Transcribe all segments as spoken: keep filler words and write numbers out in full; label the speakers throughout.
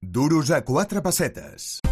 Speaker 1: Duros a quatre pessetes.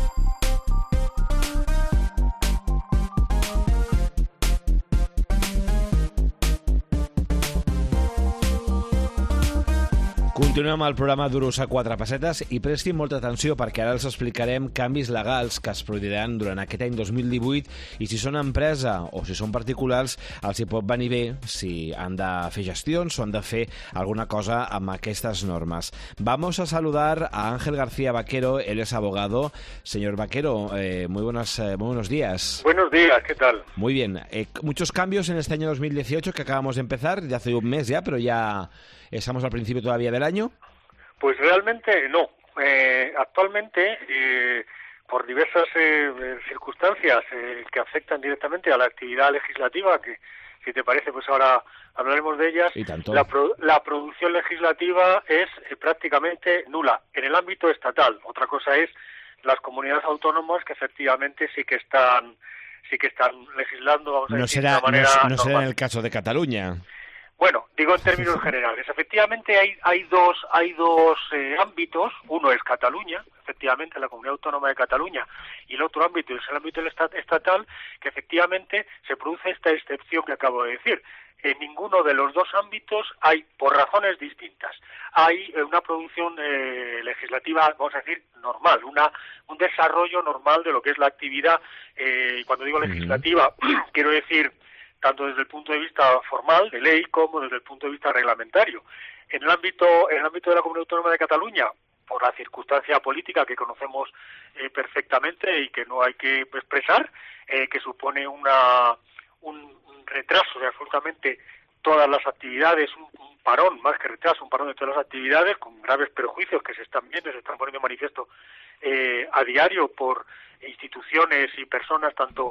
Speaker 2: Continuem amb el programa Duros a quatre pessetes i prestin molta atenció perquè ara els explicarem canvis legals que es produiran durant aquest any dos mil divuit i si són empresa o si són particulars els hi pot venir bé si han de fer gestions o han de fer alguna cosa amb aquestes normes. Vamos a saludar a Ángel García Vaquero, él es abogado. Señor Vaquero, eh, muy, buenas, eh, muy buenos días.
Speaker 3: Buenos días, ¿qué tal?
Speaker 2: Muy bien. Eh, muchos cambios en este año dos mil dieciocho que acabamos de empezar, de hace un mes ya, pero ya estamos al principio todavía del año.
Speaker 3: Pues realmente no. Eh, actualmente, eh, por diversas eh, circunstancias eh, que afectan directamente a la actividad legislativa, que si te parece, pues ahora hablaremos de ellas,
Speaker 2: ¿Y tanto?
Speaker 3: La, pro, la producción legislativa es eh, prácticamente nula en el ámbito estatal. Otra cosa es las comunidades autónomas que efectivamente sí que están sí que están legislando, vamos a
Speaker 2: no
Speaker 3: decir,
Speaker 2: será,
Speaker 3: de una manera
Speaker 2: no, no será
Speaker 3: normal.
Speaker 2: en el caso de Cataluña.
Speaker 3: Bueno, digo en términos generales. Efectivamente hay hay dos hay dos eh, ámbitos. Uno es Cataluña, efectivamente la Comunidad Autónoma de Cataluña, y el otro ámbito es el ámbito estatal, que efectivamente se produce esta excepción que acabo de decir. En ninguno de los dos ámbitos hay, por razones distintas, hay una producción eh, legislativa, vamos a decir, normal, una un desarrollo normal de lo que es la actividad. Eh, y cuando digo legislativa, uh-huh. quiero decir tanto desde el punto de vista formal, de ley, como desde el punto de vista reglamentario. En el ámbito, en el ámbito de la Comunidad Autónoma de Cataluña, por la circunstancia política que conocemos eh, perfectamente y que no hay que expresar, eh, que supone una un, un retraso de absolutamente todas las actividades, un, un parón, más que retraso, un parón de todas las actividades, con graves perjuicios que se están viendo, se están poniendo de manifiesto eh, a diario por instituciones y personas tanto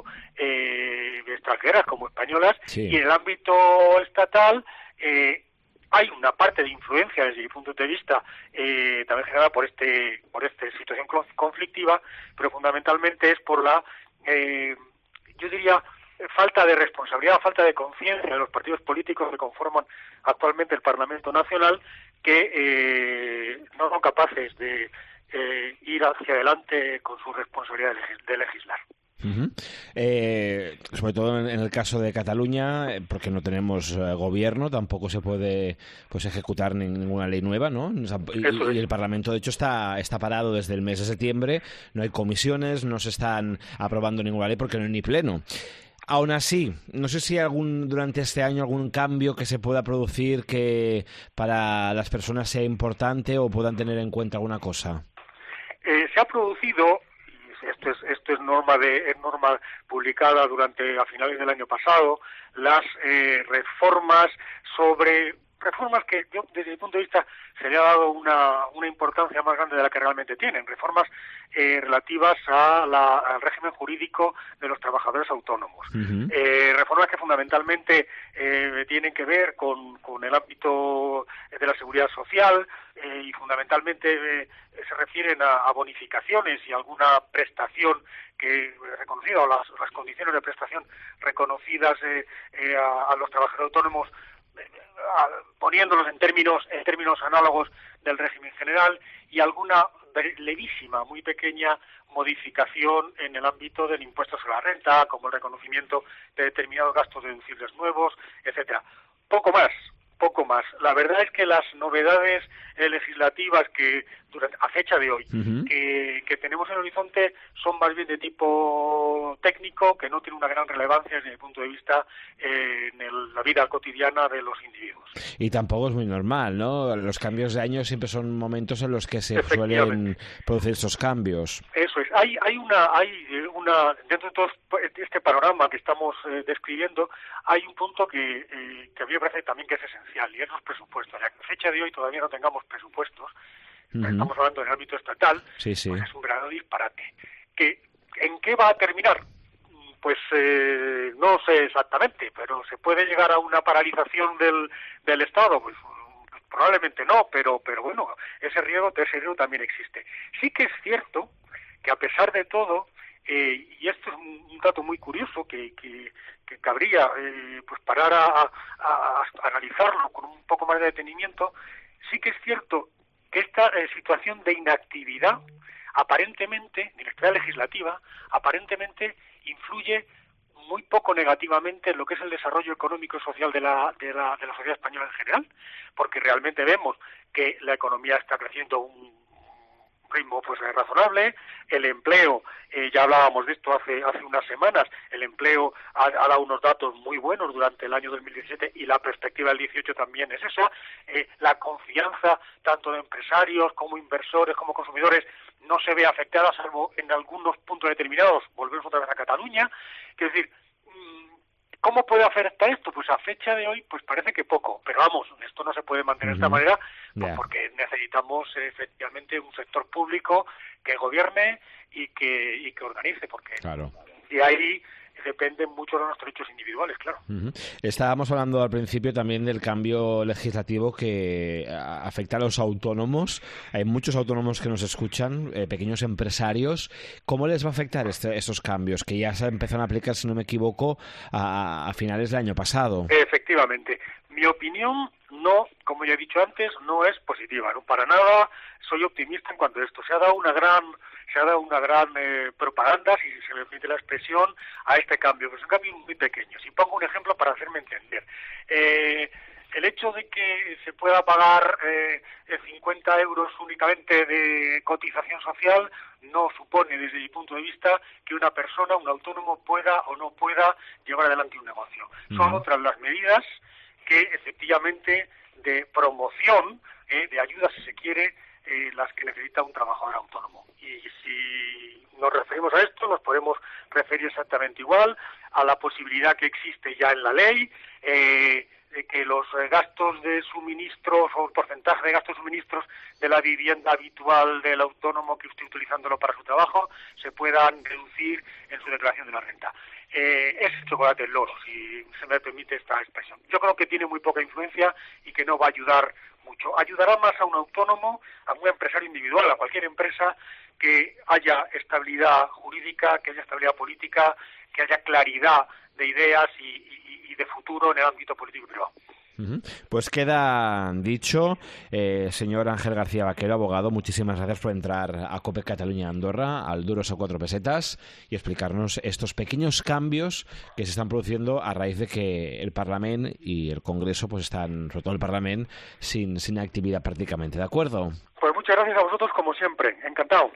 Speaker 3: eh, extranjeras como españolas. Sí. Y en el ámbito estatal eh, hay una parte de influencia desde mi punto de vista eh, también generada por este por esta situación conflictiva, pero fundamentalmente es por la eh, yo diría falta de responsabilidad, falta de conciencia de los partidos políticos que conforman actualmente el Parlamento Nacional, que eh, no son capaces de Eh, ir hacia adelante con su responsabilidad de, legis- de legislar.
Speaker 2: Uh-huh. Eh, sobre todo en, en el caso de Cataluña, eh, porque no tenemos eh, gobierno, tampoco se puede pues ejecutar ninguna ley nueva, ¿no? Y, y el Parlamento, de hecho, está, está parado desde el mes de septiembre, no hay comisiones, no se están aprobando ninguna ley porque no hay ni pleno. Aún así, no sé si hay algún durante este año algún cambio que se pueda producir que para las personas sea importante o puedan tener en cuenta alguna cosa.
Speaker 3: Eh, se ha producido, esto es esto es norma de es norma publicada durante a finales del año pasado, las eh, reformas sobre reformas que yo desde mi punto de vista se le ha dado una una importancia más grande de la que realmente tienen, reformas eh, relativas a la, al régimen jurídico de los trabajadores autónomos, uh-huh. eh, reformas que fundamentalmente eh, tienen que ver con, con el ámbito de la seguridad social eh, y fundamentalmente eh, se refieren a, a bonificaciones y alguna prestación que reconocida o las, las condiciones de prestación reconocidas eh, eh, a, a los trabajadores autónomos, poniéndolos en términos en términos análogos del régimen general, y alguna levísima, muy pequeña modificación en el ámbito del impuesto sobre la renta, como el reconocimiento de determinados gastos deducibles nuevos, etcétera. Poco más, poco más. La verdad es que las novedades eh, legislativas que durante, a fecha de hoy uh-huh. que, que tenemos en el horizonte son más bien de tipo técnico, que no tiene una gran relevancia desde mi punto de vista eh, en el, la vida cotidiana de los individuos.
Speaker 2: Y tampoco es muy normal, ¿no? Los cambios de año siempre son momentos en los que se suelen producir esos cambios.
Speaker 3: Eso es. Hay hay una hay una dentro de todo este panorama que estamos eh, describiendo, hay un punto que eh, que a mí me parece también que es esencial, y es los presupuestos. Ya que a fecha de hoy todavía no tengamos presupuestos, uh-huh. estamos hablando del ámbito estatal,
Speaker 2: sí, sí.
Speaker 3: Pues es un verdadero disparate. ¿Que, ¿En qué va a terminar? Pues eh, no sé exactamente, pero ¿se puede llegar a una paralización del, del Estado? Pues probablemente no, pero pero bueno, ese riesgo, ese riesgo también existe. Sí que es cierto que a pesar de todo, eh, y esto es un, un dato muy curioso que, que, que cabría eh, pues parar a, a, a, a analizarlo con un poco más de detenimiento, sí que es cierto que esta eh, situación de inactividad aparentemente, inestabilidad legislativa, aparentemente influye muy poco negativamente en lo que es el desarrollo económico y social de la, de la, de la sociedad española en general, porque realmente vemos que la economía está creciendo a un ritmo pues razonable, el empleo, eh, ya hablábamos de esto hace hace unas semanas, el empleo ha, ha dado unos datos muy buenos durante el año dos mil diecisiete y la perspectiva del dieciocho también es esa, eh, la confianza tanto de empresarios como inversores como consumidores no se ve afectada salvo en algunos puntos determinados, volvemos otra vez a Cataluña, es decir, ¿cómo puede afectar esto? Pues a fecha de hoy, pues parece que poco, pero vamos, esto no se puede mantener de esta manera, pues yeah. porque necesitamos eh, efectivamente un sector público que gobierne y que y que organice, porque
Speaker 2: claro.
Speaker 3: de ahí dependen mucho de nuestros derechos individuales, claro.
Speaker 2: Uh-huh. Estábamos hablando al principio también del cambio legislativo que afecta a los autónomos. Hay muchos autónomos que nos escuchan, eh, pequeños empresarios. ¿Cómo les va a afectar este, estos cambios que ya se empezaron a aplicar, si no me equivoco, a, a finales del año pasado?
Speaker 3: Efectivamente. Mi opinión, no, como ya he dicho antes, no es positiva, no para nada. Soy optimista en cuanto a esto. Se ha dado una gran, se ha dado una gran eh, propaganda, si se me permite la expresión, a este cambio. Pues es un cambio muy pequeño. Si pongo un ejemplo para hacerme entender, eh, el hecho de que se pueda pagar eh, cincuenta euros únicamente de cotización social no supone, desde mi punto de vista, que una persona, un autónomo, pueda o no pueda llevar adelante un negocio. Uh-huh. Son otras las medidas que efectivamente de promoción, eh, de ayuda si se quiere, eh, las que necesita un trabajador autónomo. Y si nos referimos a esto, nos podemos referir exactamente igual a la posibilidad que existe ya en la ley, eh, de que los eh, gastos de suministros o el porcentaje de gastos de suministros de la vivienda habitual del autónomo que esté utilizándolo para su trabajo se puedan reducir en su declaración de la renta. Eh, es chocolate en loro, si se me permite esta expresión. Yo creo que tiene muy poca influencia y que no va a ayudar mucho. Ayudará más a un autónomo, a un empresario individual, a cualquier empresa que haya estabilidad jurídica, que haya estabilidad política, que haya claridad de ideas y, y, y de futuro en el ámbito político y privado.
Speaker 2: Uh-huh. Pues queda dicho, eh, señor Ángel García Vaquero, abogado, muchísimas gracias por entrar a COPE Cataluña Andorra, al Duros a cuatro pesetas, y explicarnos estos pequeños cambios que se están produciendo a raíz de que el Parlamento y el Congreso pues están, sobre todo el Parlamento, sin, sin actividad prácticamente. ¿De acuerdo?
Speaker 3: Pues muchas gracias a vosotros como siempre, encantado.